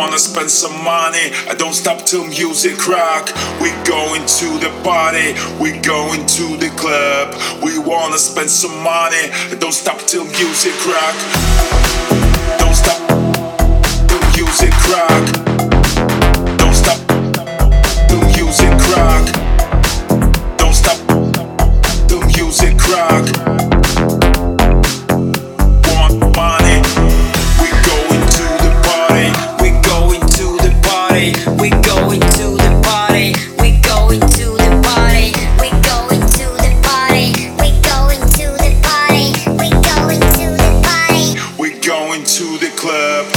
wanna spend some money. I don't stop till music rock. We going to the party, we going to the club. We wanna spend some money. I don't stop till music rock. Don't stop till music rock. Don't stop till music rock. Don't stop till music rock. Want money? We going to the party. We going to the party. We going to the party. We going to the party. We going to the party. We going to the party. We going to the party. We going to the club.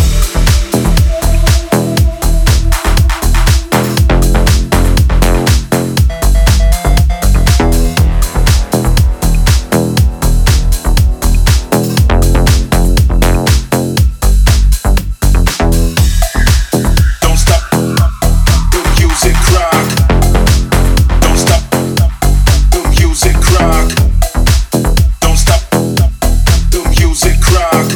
Don't stop till music rock. Don't stop till music rock. Don't stop till music rock.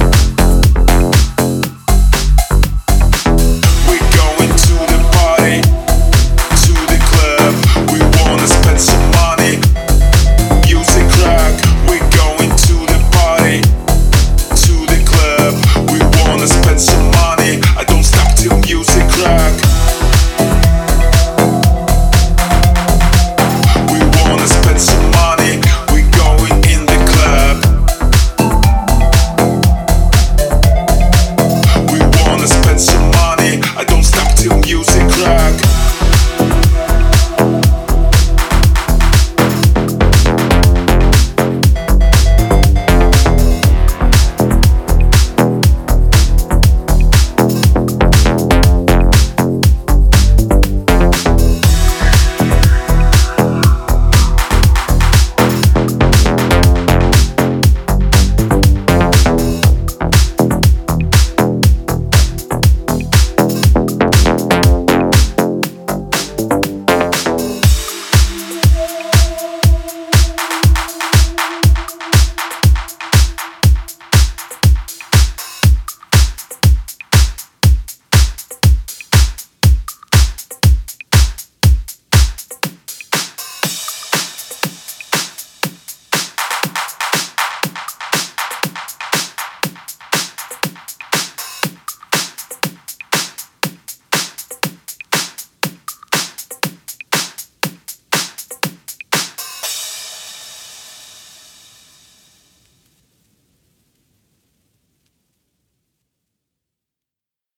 We going to the party, to the club. We wanna spend some money. Music rock. We going to the party, to the club. We wanna spend some money. I don't stop till music rock. We wanna spend some money. We going in the club. We wanna spend some money. I don't stop till music